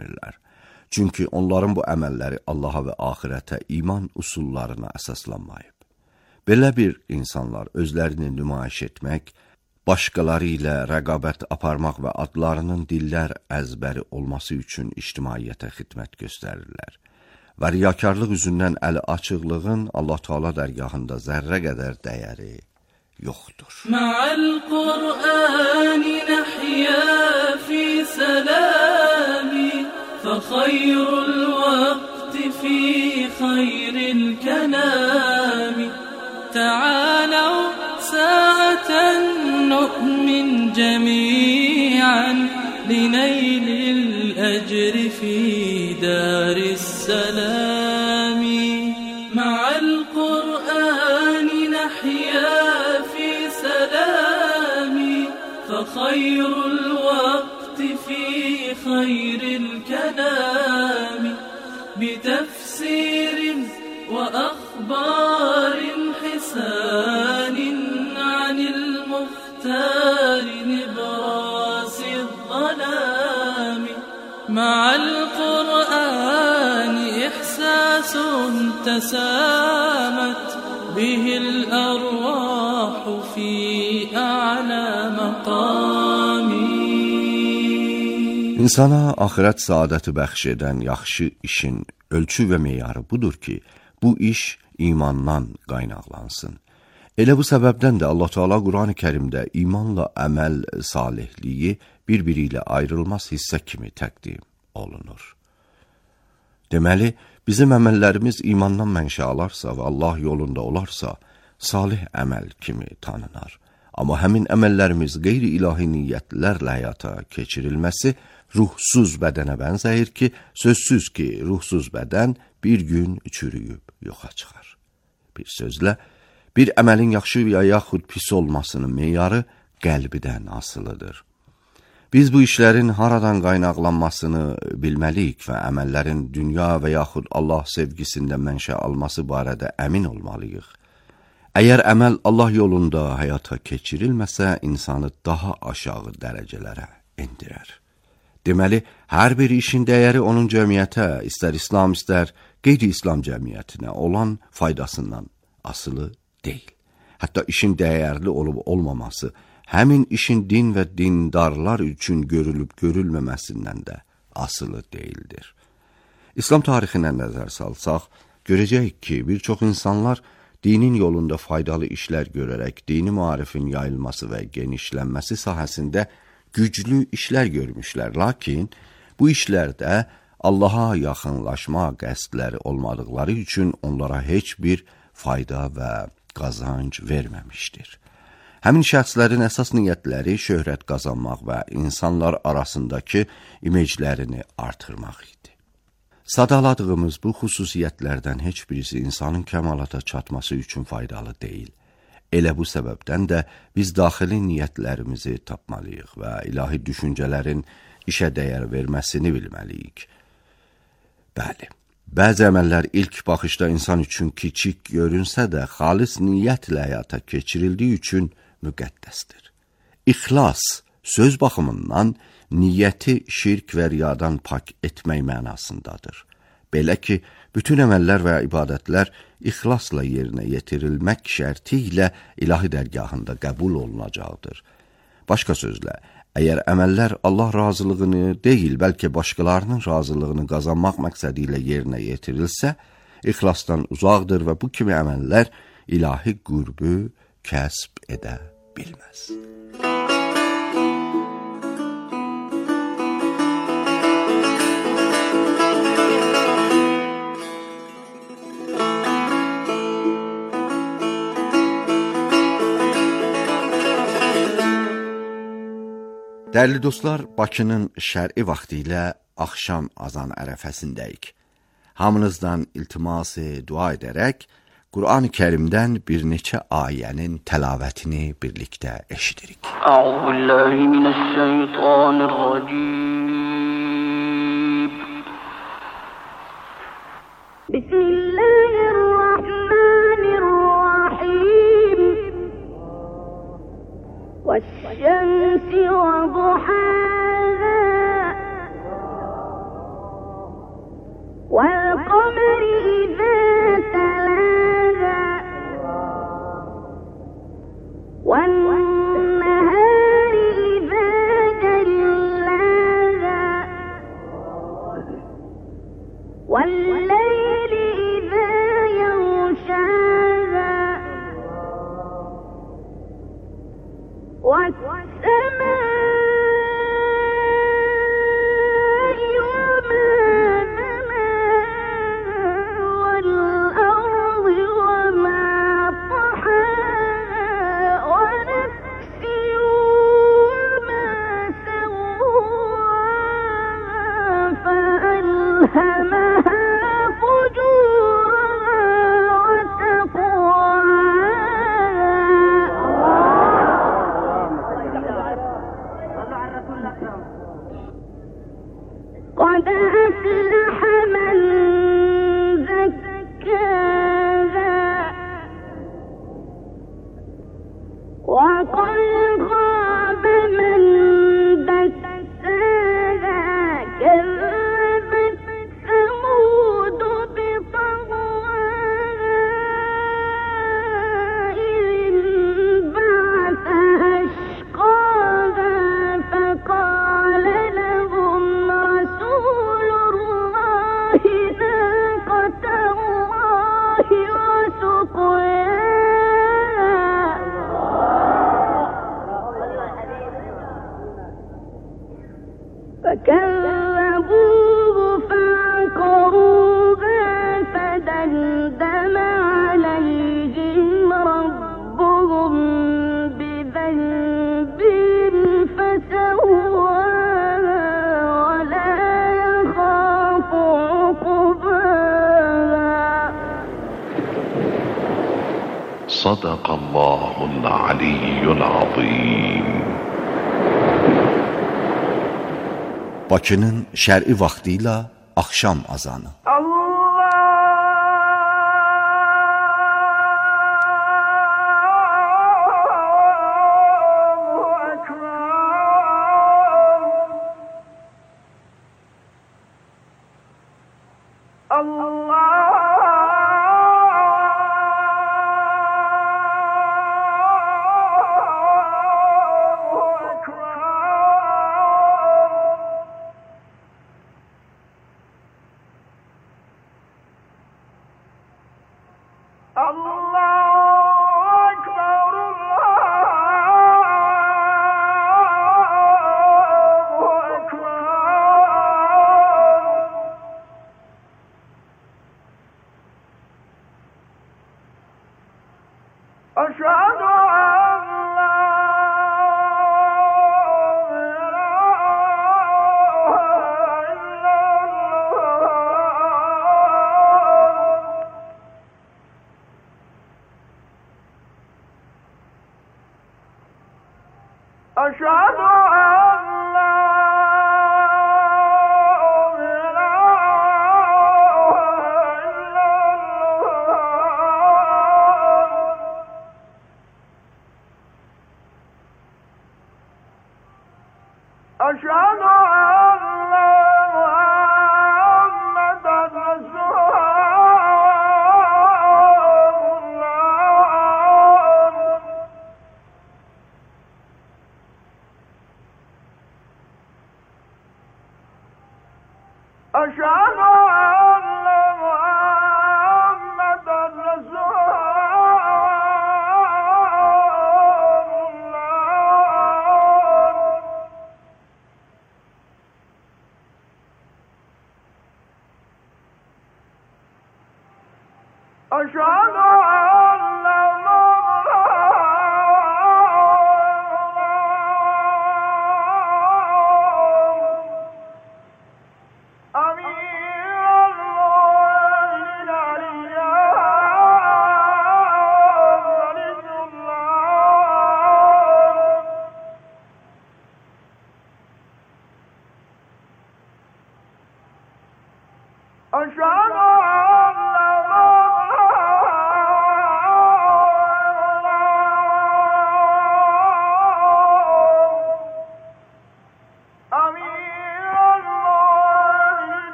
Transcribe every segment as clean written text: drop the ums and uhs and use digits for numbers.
etmirlər. Çünki onların bu əməlləri Allaha və axirətə iman usullarına əsaslanmayıb. Belə bir insanlar özlərini nümayiş etmək, başqaları ilə rəqabət aparmaq və adlarının dillər əzbəri olması üçün ictimaiyyətə xidmət göstərirlər. Və riyakarlıq üzündən əli açıqlığın Allah Teala dərgahında zərrə qədər dəyəri yoxdur. Ma'al Qur'ani nahya fi salami fa khayrul waqti fi khayril kalami ta'alaw sa'atan nu'min jami'an linaylil ajri fi daris salami ma'al Qur'ani nahya خير الوقت في خير الكلام بتفسير وأخبار حسان عن المختار نبراس الظلام مع القرآن إحساس تسامت به الأرواح في أعلى مقامي. İnsana axirət saadəti bəxş edən yaxşı işin ölçü və meyarı budur ki, bu iş imandan qaynaqlansın. Elə bu səbəbdən də Allah Teala Qur'an-ı Kərimdə imanla əməl salihliyi bir-biri ilə ayrılmaz hissə kimi təqdim olunur. Deməli, bizim əməllərimiz imandan mənşə alarsa və Allah yolunda olarsa, salih əməl kimi tanınar. Amma həmin əməllərimiz qeyri-ilahi niyyətlərlə həyata keçirilməsi ruhsuz bədənə bənzəyir ki, sözsüz ki, ruhsuz bədən bir gün çürüyüb yoxa çıxar. Bir sözlə, bir əməlin yaxşı ya yaxud pis olmasının meyarı qəlbidən asılıdır. Biz bu işlərin haradan qaynaqlanmasını bilməliyik və əməllərin dünya və yaxud Allah sevgisində mənşə alması barədə əmin olmalıyıq. Əgər əməl Allah yolunda həyata keçirilməsə, insanı daha aşağı dərəcələrə endirər. Deməli, hər bir işin dəyəri onun cəmiyyətə, istər İslam, istər qeyri-İslam cəmiyyətinə olan faydasından asılı deyil. Hətta işin dəyərli olub olmaması, həmin işin din və dindarlar üçün görülüb görülməməsindən də asılı deyildir. İslam tarixinə nəzər salsaq, görəcəyik ki, bir çox insanlar dinin yolunda faydalı işlər görərək dini maarifin yayılması və genişlənməsi sahəsində güclü işlər görmüşlər. Lakin bu işlərdə Allaha yaxınlaşma qəsdləri olmadıqları üçün onlara heç bir fayda və qazanc verməmişdir. Həmin şəxslərin əsas niyyətləri şöhrət qazanmaq və insanlar arasındakı imeclərini artırmaq idi. Sadaladığımız bu xüsusiyyətlərdən heç birisi insanın kəmalata çatması üçün faydalı deyil. Elə bu səbəbdən də biz daxili niyyətlərimizi tapmalıyıq və ilahi düşüncələrin işə dəyər verməsini bilməliyik. Bəli, bəzi əməllər ilk baxışda insan üçün kiçik görünsə də, xalis niyyətlə həyata keçirildiyi üçün müqəddəsdir. İxlas söz baxımından niyyəti şirk və riyadan pak etmək mənasındadır. Belə ki, bütün əməllər və ibadətlər ixlasla yerinə yetirilmək şərti ilə ilahi dərgahında qəbul olunacaqdır. Başqa sözlə, əgər əməllər Allah razılığını deyil, bəlkə başqalarının razılığını qazanmaq məqsədi ilə yerinə yetirilsə, ixlasdan uzaqdır və bu kimi əməllər ilahi qürbü kəsb edə bilməz. Dəyərli dostlar, Bakının şər'i vaxtı ilə axşam azan ərəfəsindəyik. Hamınızdan iltiması dua edərək, Qur'an-ı Kərimdən bir neçə ayənin təlavətini birlikdə eşidirik. Euzubillahimineşşeytanirracim. Bismillahirrahmanirrahim. وَالشَّمْسِ وَضُحَاهَا والقمر إذا تلاها والنهار إذا جلاها والليل إذا يغشاها والسماء قد أفلح من زكاها وقد خاب من دساها كذبت ثمود بطغواها إذ انبعث أشقاها فقال لهم رسول الله ناقة الله وسقياها فكذبوه فعقروها فدمدم عليهم ربهم بذنبهم فسواها ولا يخاف عقباها. صدق الله العلي العظيم. Bakının şər'i vaxtı ilə axşam azanı.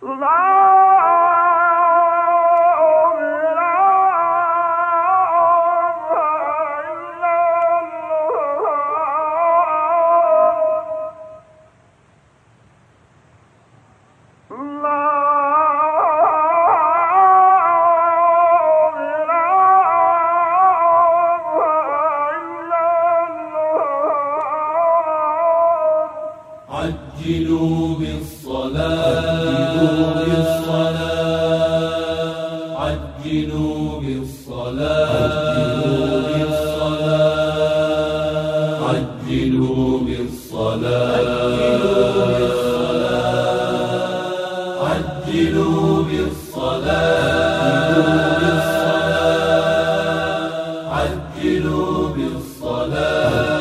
عجلوا بالصلاة عجلوا بالصلاة عجلوا بالصلاة عجلوا بالصلاة عجلوا بالصلاة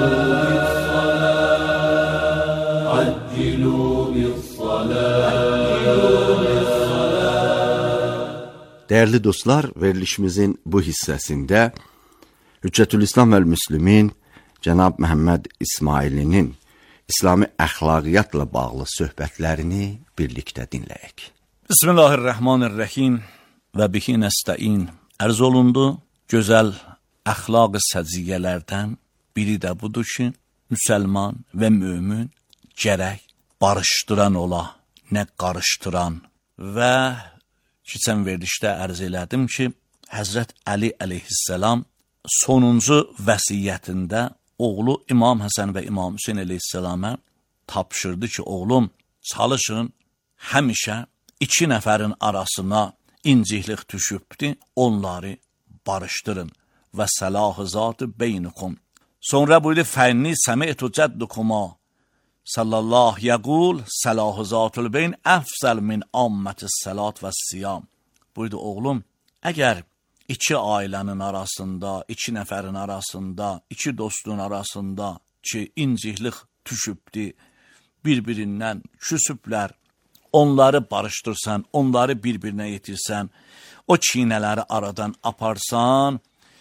Değerli dostlar, verilişimizin bu hissəsində Hüccətülislam və Müslümin Cənab Məhəmməd İsmailinin İslami əxlaqiyyatla bağlı söhbətlərini birlikdə dinləyək. Bismillahirrahmanirrahim və bihi nəstəin. Ərz olundu, gözəl əxlaq-ı səciyyələrdən biri də budur ki, müsəlman və mömin gərək barışdıran ola, nə qarışdıran. Və keçən verilişdə ərz elədim ki, Həzrət Əli əleyhissalam sonuncu vəsiyyətində oğlu İmam Həsən və İmam Hüseyn əleyhissalama tapşırdı ki, oğlum, çalışın, həmişə iki nəfərin arasına inciklik düşübdür, onları barışdırın və səlah-ı zat-ı beynikum. Sonra buyurdu, fənni səmi'tu cəddukuma sallallahu yəqul səlah-ı zat-ül beyn əfzəl min ammətis səlat və siyam. Buyurdu, oğlum, əgər iki ailənin arasında, iki nəfərin arasında, iki dostun arasında ki, inciklik düşübdür, bir-birindən küsüblər, onları barışdırsan, onları bir-birinə yetirsən, o çiynələri aradan aparsan,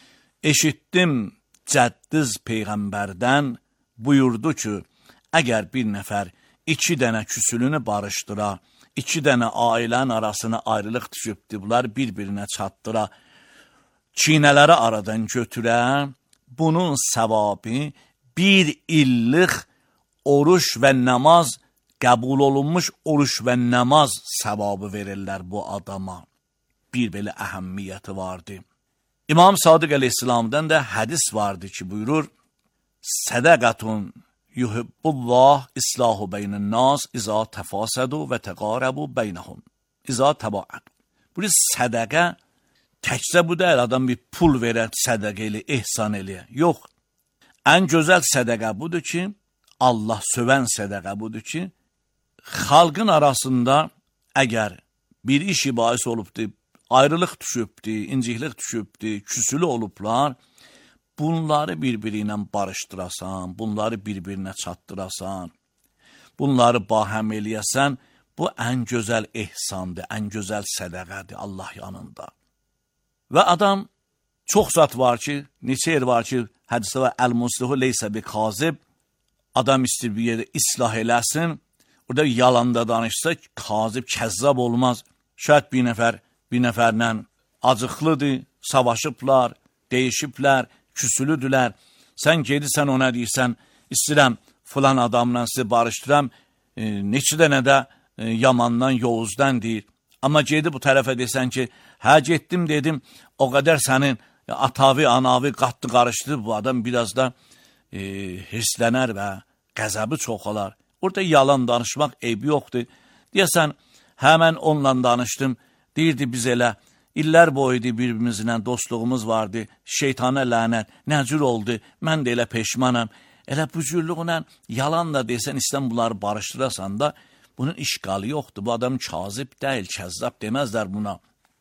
eşitdim cəddiz Peyğəmbərdən buyurdu ki, əgər bir nəfər iki dənə küsülünü barışdıra, iki dənə ailənin arasına ayrılıq düşübdür, bunlar bir-birinə çatdıra, çiynələri aradan götürə, bunun səvabı bir illik oruç və namaz, qəbul olunmuş oruç və namaz səvabı verirlər bu adama. Bir belə əhəmmiyyəti vardı. İmam Sadiq əleyhissalamdan da hədis vardı ki, buyurur, sədəqətun yuhibbullah islahu beynən nas izə təfasədu və təqarəbu beynəhum izə təbaədu. Bu sədəqə təkcə bu deyil, adam bir pul verər, sədəqə ilə, ehsan ilə. Yox, ən gözəl sədəqə budur ki, Allah sövən sədəqə budur ki, xalqın arasında əgər bir işi bahis olubdur, ayrılıq düşübdür, inciklik düşübdür, küsülü olublar, bunları bir-biri ilə barışdırasan, bunları bir-birinə çatdırasan, bunları bahəm eləyəsən, bu ən gözəl ehsandır, ən gözəl sədəqədir Allah yanında. Və adam, çox zat var ki, neçə yer var ki, hədisdə var, əl-muslihu leysə bi kazib, adam istəyir bir yerdə islah eləsin, orada yalanda danışsa, kazib, kəzzab olmaz. Şayət bir nəfərlə acıqlıdır, savaşıblar, deyişiblər, küsülüdülər. Sən gedirsən ona deyirsən, istəyirəm filan adamla sizi barışdıram, neçə dənə də yamandan, Yovuzdan deyir. Amma gedib bu tərəfə desən ki, hə getdim dedim, o qədər sənin atavi, anavi qatdı qarışdırıb, bu adam biraz da hirslənər və qəzəbi çox olar. Orada yalan danışmaq eybi yoxdur. Deyəsən, həmən onunla danışdım, deyirdi biz elə, illər boyuydu birbirimizlə dostluğumuz vardı, şeytana lənət, nəcür oldu, mən də elə peşmanam. Elə bu cürlüğünə yalan da desən, istən bunları barışdırasan da, bunun işqalı yoxdur. Bu adam kazib deyil, kəzzab deməzlər buna.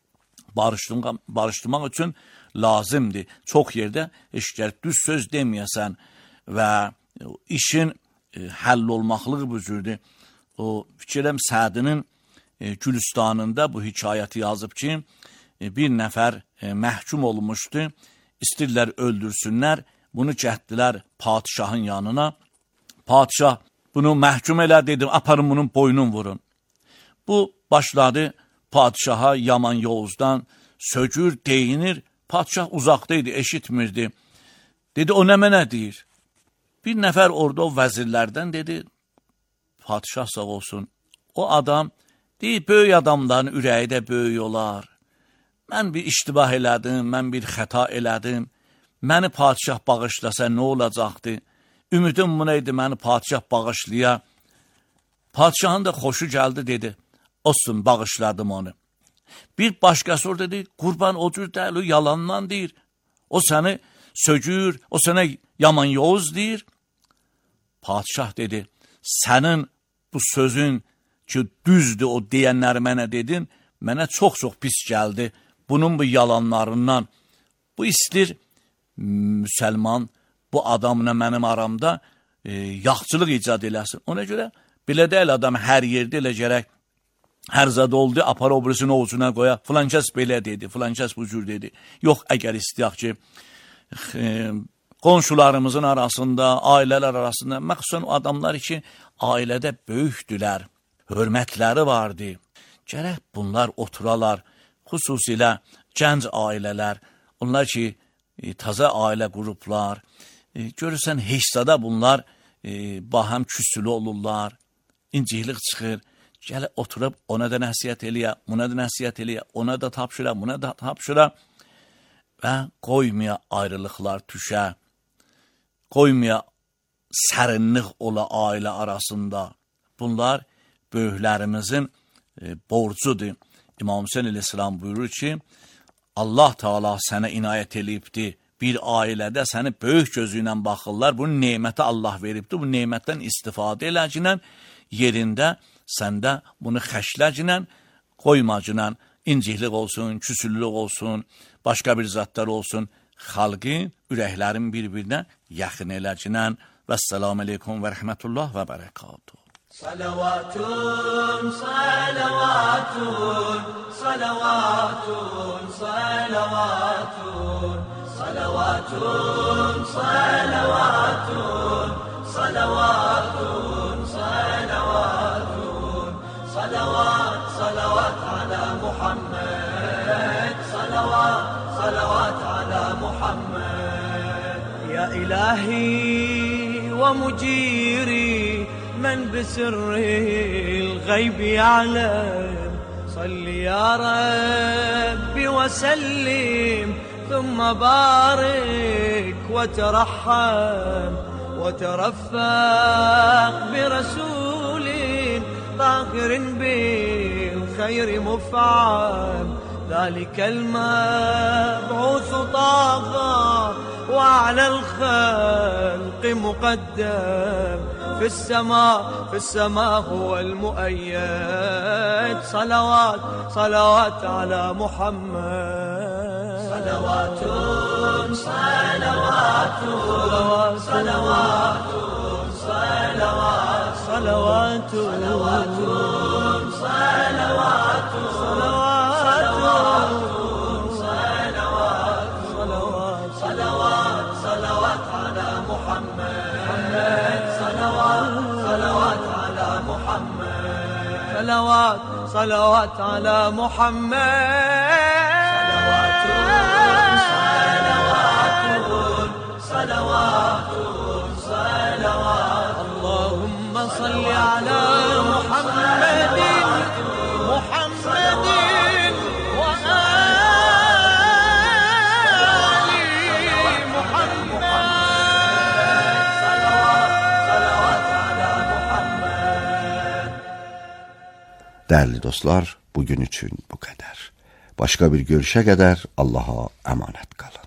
Barışdırmaq üçün lazımdır. Çox yerdə eşkər düz söz deməyəsən və işin həll olmaqlığı bu cürdür. O fikirəm Sədinin Gülüstanında bu hikayəti yazıb ki, bir nəfər məhkum olmuşdu, istirlər öldürsünlər, bunu gəhdilər padişahın yanına. Padişah bunu məhkum elə dedim, aparın bunun boynun vurun. Bu başladı padişaha Yaman Yavuzdan söcür, deyinir. Padişah uzaqdaydı, eşitmirdi. Dedi, o nə mənə deyir? Bir nəfər orada o vəzirlərdən dedi, padişah sağ olsun, o adam deyir, böyük adamların ürəyi də böyük olar. Mən bir iştibah elədim, mən bir xəta elədim. Məni padişah bağışlasa nə olacaqdı? Ümidim buna idi, məni padişah bağışlaya. Padişahın da xoşu gəldi, dedi, olsun, bağışladım onu. Bir başqası orada dedi, qurban o cür deyil, o yalandan deyir. O səni söcür, o sənə Yaman Yavuz deyir. Padişah dedi, sənin bu sözün ki, düzdür, o deyənləri mənə dedin, mənə çox-çox pis gəldi. Bunun bu yalanlarından, bu istir müsəlman, bu adamla mənim aramda yaxçılıq icad eləsin. Ona görə, belə deyil adam hər yerdə elə gərək, hər zad oldu, apar obrisini ovucuna qoya, filan kəs belə dedi, filan kəs bu cür dedi. Yox, əgər istəyək ki, qonşularımızın arasında, ailələr arasında, məxsusən o adamlar ki, ailədə böyükdülər, hörmətləri vardı. Gərək bunlar oturalar, xüsusilə gənc ailələr, onlar ki, taza ailə qruplar, görürsən, heçsada bunlar bahəm küsülü olurlar, inciklik çıxır, gələ oturub ona da nəsiyyət eləyə, buna da nəsiyyət eləyə, ona da tapşıra, buna da tapşıra və qoymaya ayrılıqlar düşə, qoymaya sərinlik ola ailə arasında. Bunlar böyüklərimizin borcudur. İmam Hüseyin əleyhissalam buyurur ki, Allah Teala sənə inayət eləyibdir, bir ailədə səni böyük gözü ilə baxırlar, bunu neməti Allah veribdir, bu nemətdən istifadə eləcinən yerində səndə bunu xəşləcinən, qoymacınən, inciklik olsun, küsüllük olsun, başqa bir zatlar olsun, xalqın, ürəklərin bir-birinə yaxın eləcinən. Vəssalamu aleykum və rəhmətullah və bərəkatuhu. Salavatun, salavatun, salavatun, salavatun, salavatun, salavatun, salavatun, salavatun, salavat, salavat ala Muhammed, salavat, salavat ala Muhammed. Ya ilahi ve mujiri من بسر الغيب يعلم صل يا ربي وسلم ثم بارك وترحم وترفق برسول طاهر بالخير مفعم ذلك المبعوث طه وعلى الخلق مقدم في السماء هو المؤيد صلوات صلوات على محمد صلوات صلوات صلوات صلوات صلوات صلوات صلوات صلوات صلوات على محمد صلوات صلوات على محمد صلوات صلوات على محمد صلوات صلوات اللهم صل على محمد محمد Değerli dostlar, bugün için bu kadar. Başka bir görüşe kadar Allah'a emanet kalın.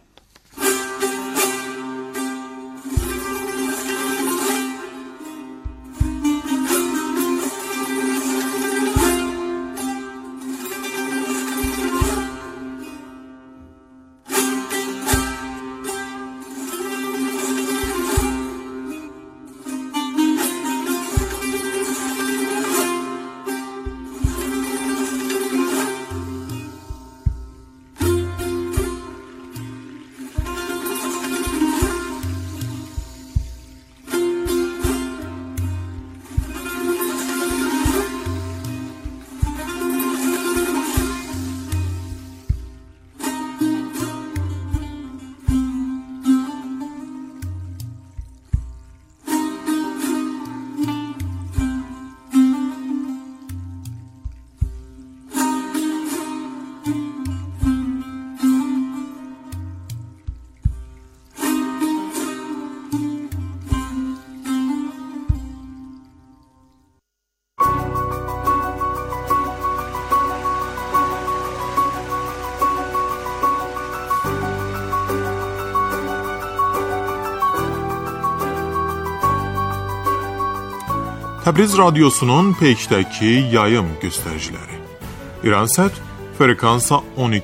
Təbriz radiosunun Peykdəki yayım göstəriciləri. İransat frekansa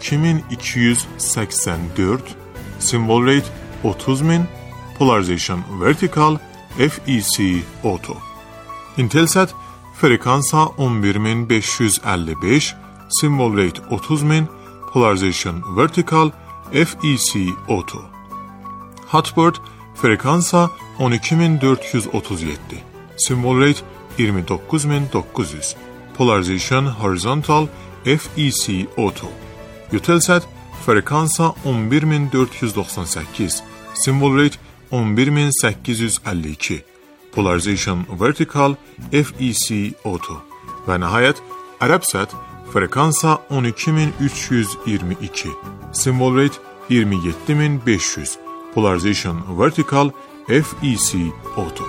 12284, simvol rate 30000, polarization vertical, FEC auto. Intelsat frekansa 11555, simvol rate 30000, polarization vertical, FEC auto. Hotbird frekansa 12437, simvol rate 29900, polarization horizontal, FEC auto. Eutelsat frekansa 11498, simvol rate 11852, polarization vertical, FEC auto. Və nəhayət Arabsat frekansa 12322, simvol rate 27500, polarization vertical, FEC auto.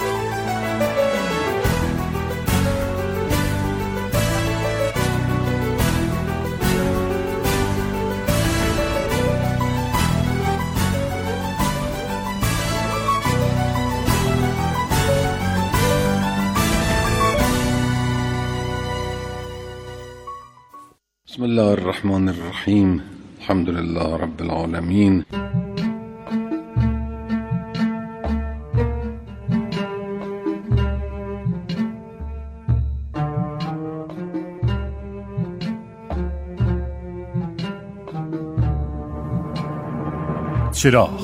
بسم الله الرحمن الرحيم الحمد لله رب العالمين چراغ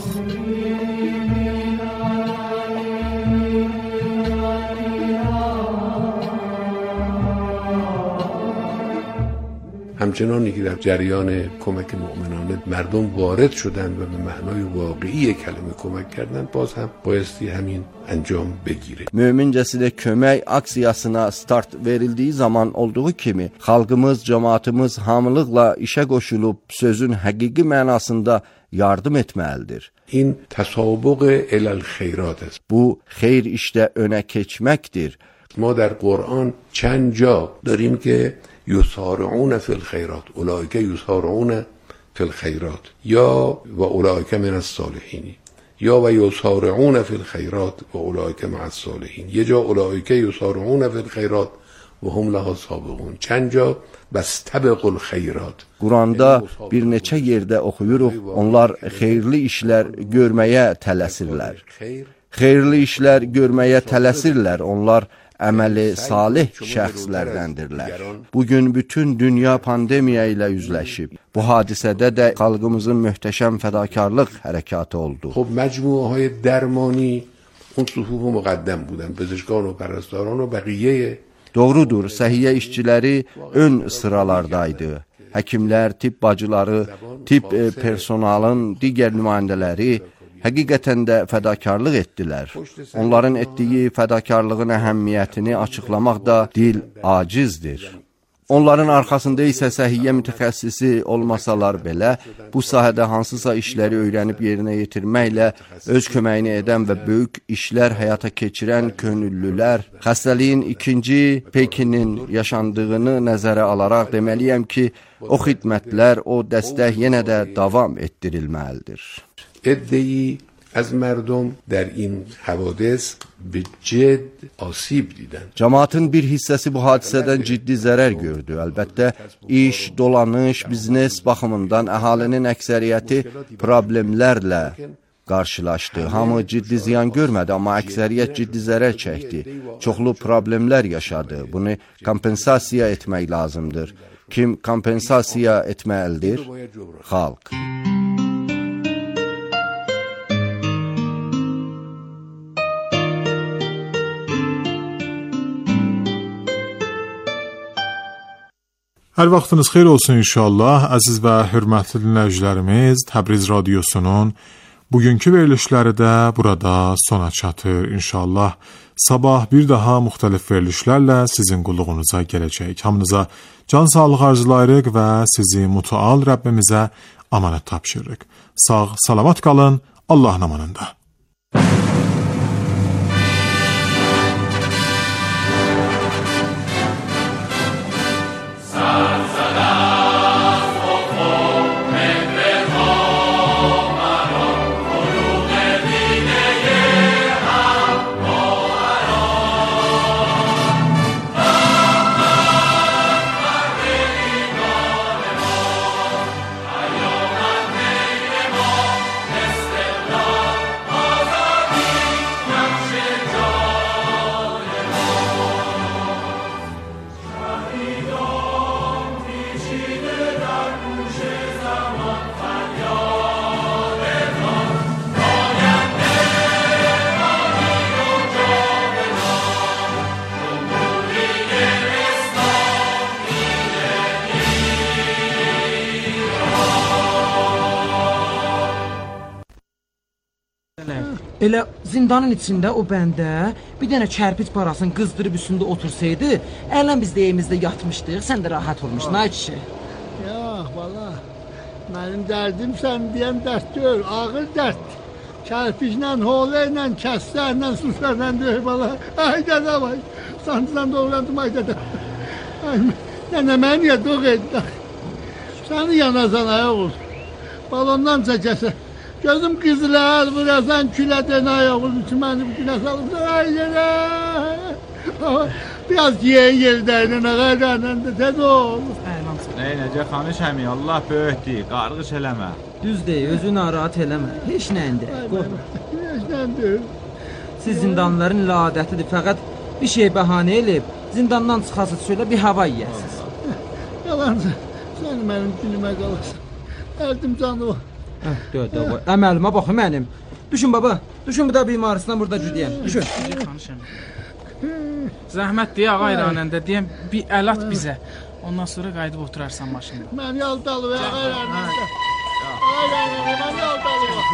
همچنانی که در جریان کمک مؤمنانه مردم وارد شدن و به معنای واقعی کلمه کمک کردن، باز هم بایستی همین انجام بگیره. Mömincəsinə kömək aksiyasına start verildiyi zaman olduğu kimi, xalqımız, cemaatimiz hamılıqla işə qoşulub sözün həqiqi mənasında yardım etməlidir. این تسابق الی الخیرات است. Bu xeyr işdə önə keçməkdir. ما در قرآن چند جا داریم که یسارعون فی الخیرات، اولئک یسارعون فی الخیرات، یا و اولئک من الصالحین، یا و یسارعون فی الخیرات و اولئک مع الصالحین. یه جا اولئک یسارعون فی الخیرات و هم لها سابقون. چند جا بستبق الخیرات. Quranda bir neçə yerdə oxuyuruq, onlar xeyirli işlər görməyə tələsirlər. Xeyirli işlər görməyə tələsirlər, onlar əməli salih şəxslərdəndirlər. Bugün bütün dünya pandemiya ilə üzləşib. Bu hadisədə də xalqımızın möhtəşəm fədakarlıq hərəkatı oldu. خب مجموعه های درمانی اون صفوف مقدم بودن، پزشکان و پرستاران و بقیه. Doğrudur, səhiyyə işçiləri ön sıralardaydı. Həkimlər, tibb bacıları, tibb personalın digər nümayəndələri həqiqətən də fədakarlıq etdilər. Onların etdiyi fədakarlığın əhəmiyyətini açıqlamaq da dil acizdir. Onların arxasında isə səhiyyə mütəxəssisi olmasalar belə, bu sahədə hansısa işləri öyrənib yerinə yetirməklə öz köməyini edən və böyük işlər həyata keçirən könüllülər, xəstəliyin ikinci pekinin yaşandığını nəzərə alaraq deməliyəm ki, o xidmətlər, o dəstək yenə də davam etdirilməlidir. عده‌ای از مردم در این حوادث به جد آسیب دیدن. Cəmaatın bir hissəsi bu hadisədən ciddi zərər gördü. Əlbəttə, iş, dolanış, biznes baxımından əhalinin əksəriyyəti problemlərlə qarşılaşdı. Hamı ciddi ziyan görmədi, amma əksəriyyət ciddi zərər çəkdi. Çoxlu problemlər yaşadı. Bunu kompensasiya etmək lazımdır. Kim kompensasiya etməlidir? Xalq. Hər vaxtınız xeyir olsun inşallah. Əziz və hörmətli dinləyicilərimiz, Təbriz radiosunun bugünkü verilişləri də burada sona çatır inşallah. Sabah bir daha müxtəlif verilişlərlə sizin qulluğunuza gələcək. Hamınıza can sağlığı arzulayırıq və sizi mütəal Rəbbimizə amanət tapşırırıq. Sağ, salamat qalın, Allahın amanında. Elə zindanın içində o bəndə bir dənə kərpic parasını qızdırıb üstündə otursaydı, ələn biz deyimizdə yatmışdıq, sən də rahat olmuşdun, ay kişi. Yox, valla, mənim dərdim sən deyən dərd deyil, ağır dərd. Kərpiclə, holayla, kəslərlə, suslarla deyil, valla. Ay dədə vay, sancıdan doğrandım, ay dədə. Nənə mən niyə doğ etdi? Səni yanasan ayaq olsun. Balondan çəkəsən. Gözüm qızılar, vurasan külədən ayaq olsun ki, məni bu günə salıbsan. Ay dədə. Biraz yiyen yerlərlə, ağaylarla da tez ol. Neynəcə xanış əmi, Allah böyükdür, qarğış eləmə. Düz deyil, özü narahat eləmə. Heç nəyindir, qorxma. Heç nəyindir. Siz zindanların ilə adətidir, fəqət bir şey bəhanə eləyib, zindandan çıxasız şöyle bir hava yiyəsiz. Yalancı, sən mənim günümə qalarsan. Dərdim canı var. Dədə var, əməlimə baxı mənim. Düşün baba, düşün bu da bimarısından burada cüdəyəm, düşün. Xanış əmi. Zəhmət deyə ağa iranəndə deyəm, bir əl at bizə. Ondan sonra qayıdıb oturarsan maşında. Mən yaldalı və ağaylarla. Ağaylarla, mən yaldalı var.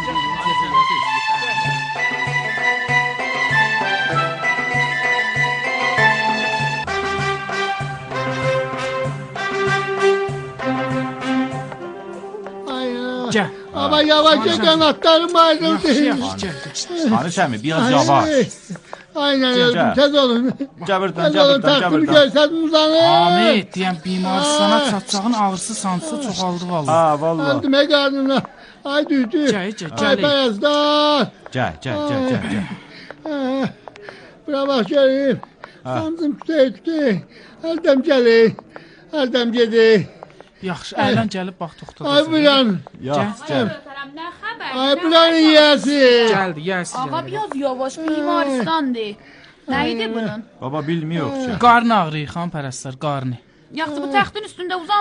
Gəl. Ama yavaşça qanatlarım ayrıldı. Yaxşı, gəl. Xanış əmi, biraz yavaş. Aynen öldüm, tez olun. Cəbirdən, Taxtımı görsədim uzanır. Ahmet deyəm, bimarısına çatacağın ağrısı sancısı çoxaldı valla. Ha, valla. Aldım qarnına. Ay düzdü. Gəl. Ay pərəzdar. Gəl. Bura bax göreyim. Sancım kütək. Əldəm gəlir. Əldəm gedir. Yaxşı, əldən gəlib bax toxtada. Ay buran. Gəl. Ay buran yiyəsi. Gəldi, yiyəsi. Ağa biraz yavaş bimaristandı. Neydi bunun? Baba bilmiyor ki. Qarnı ağrıyır xan pərəstlər, qarnı. Yaxşı bu taxtın üstündə uzan.